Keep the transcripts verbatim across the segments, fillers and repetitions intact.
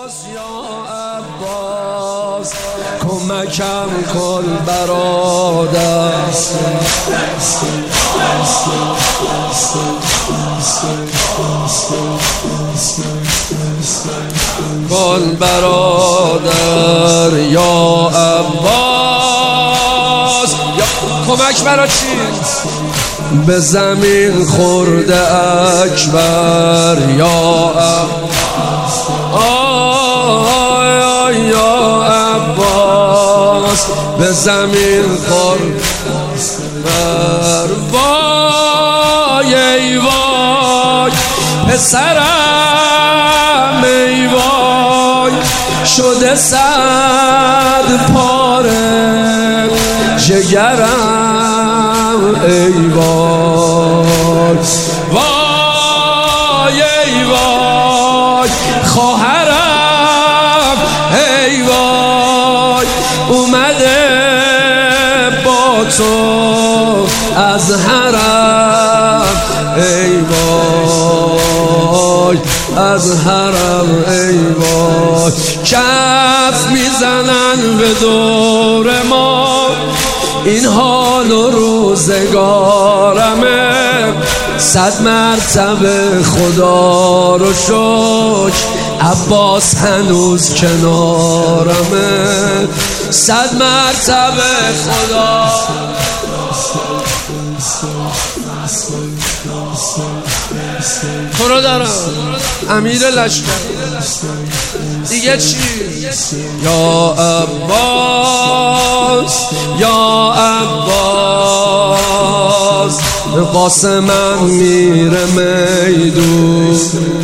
کمکم کن برادر، کن برادر یا عباس. کمک برا چی؟ به زمین خورده اکبر یا عباس، آی یا عباس به زمین خورده اکبر. وای ای وای پسرم، ای وای شده صد پاره جگرم، ای وای وای ای وای خواهرم، ای وای اومده با تو از حرم، ای وای از حرم، ای وای کف میزنن به دور ما، این حال و روزگارمه، صد مرتبه خدا رو شکر عباس هنوز کنارمه، صد مرتبه خدا. تو رو دارم امیر لشکر، دیگه چی؟ یا عباس یا عباس قاسمم میره میدون،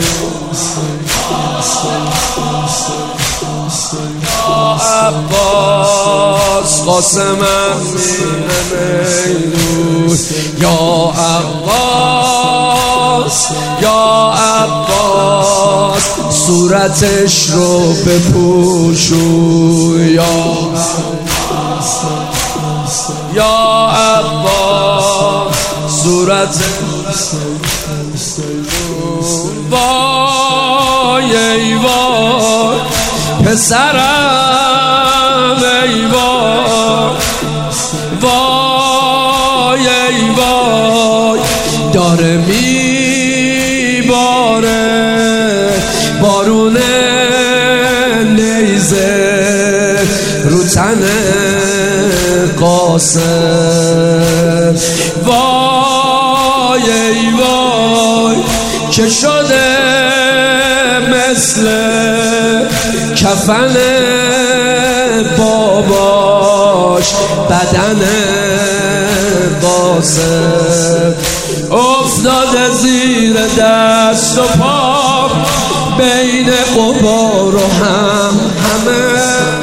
یا عباس قاسمم میره میدون، یا عباس یا عباس صورتش رو بپوشون، یا عباس یا عباس صورتش وای ای وای پسرم، ای وای وای ای وای داره میباره بارون نیزه رو تن قاسم، وای ای وای که شده مثل کفن باباش بدن قاسم، افتاده زیر دست و پا بین قبار و هم همه،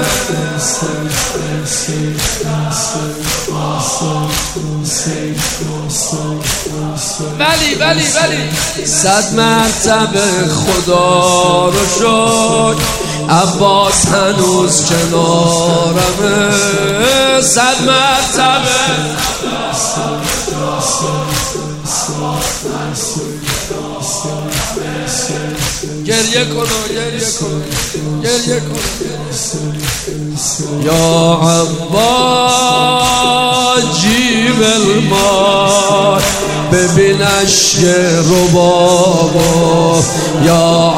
ولی ولی ولی صد مرتبه خدا رو شکر عباس هنوز کنارمه، صد مرتبه. گریه کنو گریه کنو گریه کنو یا عباس جیب المال ببینش رو بابا، یا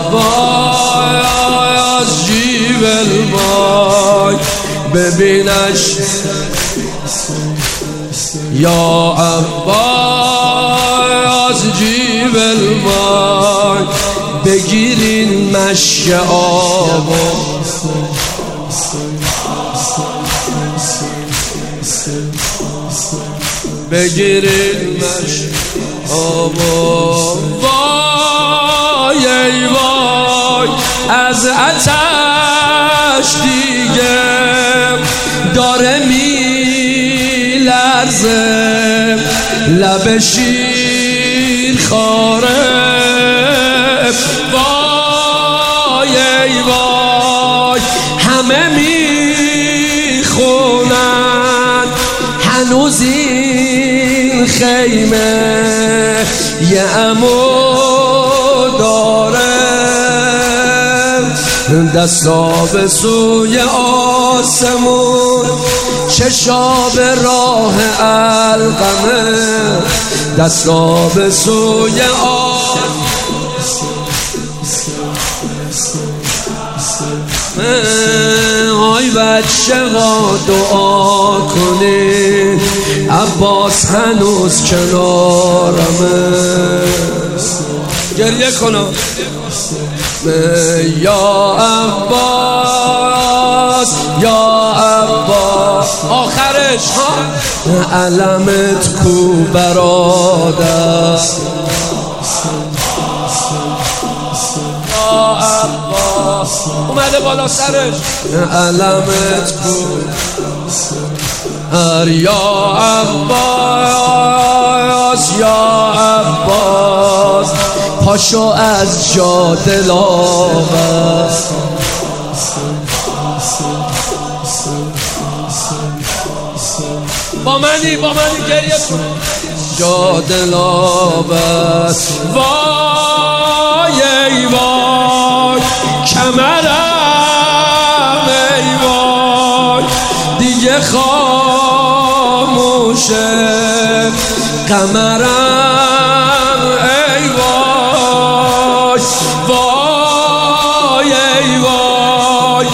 عباس جیب المال ببینش، یا عباس جیب المال بگیرین مشک آبو، بگیرین مشک آبو. وای ای وای از آتش دیگه داره میلرزه لب شیر خاره، وای ای وای همه میخونن هنوز این خیمه یه عمو داره، دستا به سوی آسمون، چشا به راه القمه، دستا به سوی آسمون. آی بچه ها دعا کنید، عباس هنوز کنارمه. گریه کنم یا عباس یا عباس، آخرش ها علمت کو برادر. یا عباس اومده بالا سرش، علمت کو هر یا عباس یا عباس، پاشو از جا دلاور. با منی با منی گریه کن جا دلاور. وای ای وای کمرم، ای وای دیگه خاموشه قمرم، ای وای وای ای وای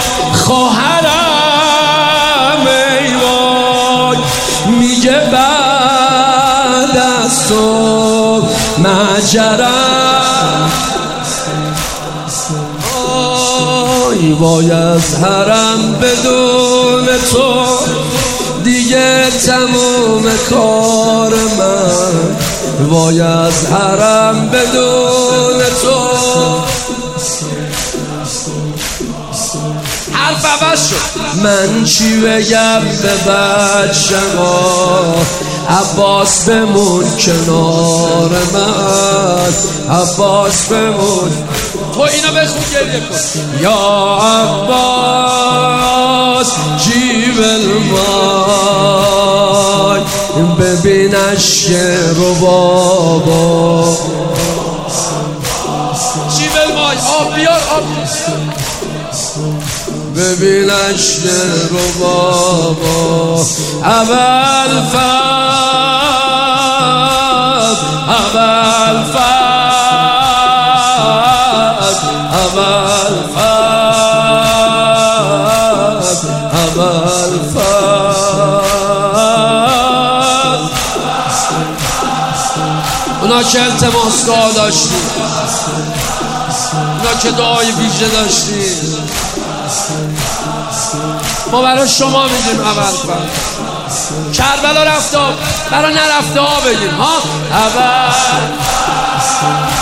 خواهرم، ای وای میگه بعد از تو مجرم. آی وای از حرم بدون تو دیگه تموم کار من، وای از حرم بدون تو. حرف عوض شد. من چی بگم به بچه ها، عباس بمون کنار من، عباس بمون. تو اینا بخون گریه کن. یا عباس جیب المای، ببینش رو بابا. جیب المای آب بیار آب ببینش رو بابا. اول فاز اول فاز اول فاز اول فاز. اونا که التماس دعا داشتی، اونا که دعای ویژه داشتی، ما برای شما میگیم اول فاز. کربلا رفته برای نرفته ها بگیم ها. اول